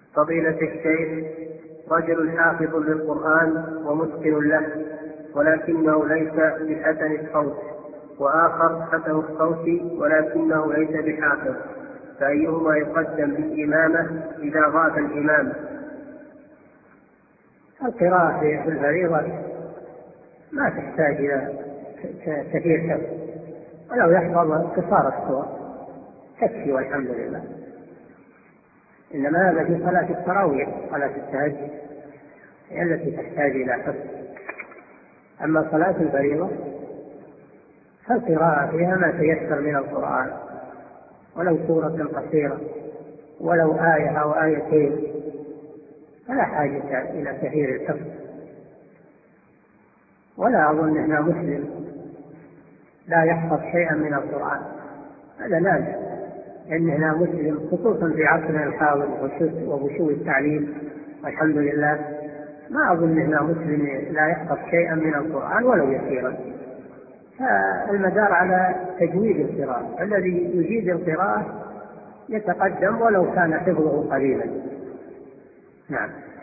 فضيلة الشيخ، رجل حافظ للقرآن ومتقن له، ولكنه ليس بحسن الصوت، وآخر حسن الصوت ولكنه ليس بحافظ، فأيهما يقدم بالإمامة إذا غاب الإمام؟ القراءة في الفريضة ما تحتاج إلى كثير حفظ، ولو يحفظ قصار السور تكفي والحمد لله. إنما هذا في صلاة التراويح، صلاة التهجد هي التي تحتاج إلى حفظ. أما صلاة الفريضة فالقراءة فيها ما تيسر من القرآن، ولو سورة قصيرة ولو آية أو آيتين، فلا حاجة إلى كثير الحفظ. ولا أظن أن مسلم لا يحفظ شيئا من القرآن، هذا نادر. إننا مسلم خصوصا في عصرنا الحاضر وبشوء التعليم والحمد لله، ما أظن أن مسلم لا يحفظ شيئا من القرآن ولو يسيرا. فالمدار على تجويد القراءة، الذي يجيد القراءة يتقدم ولو كان حفظه قليلا. نعم.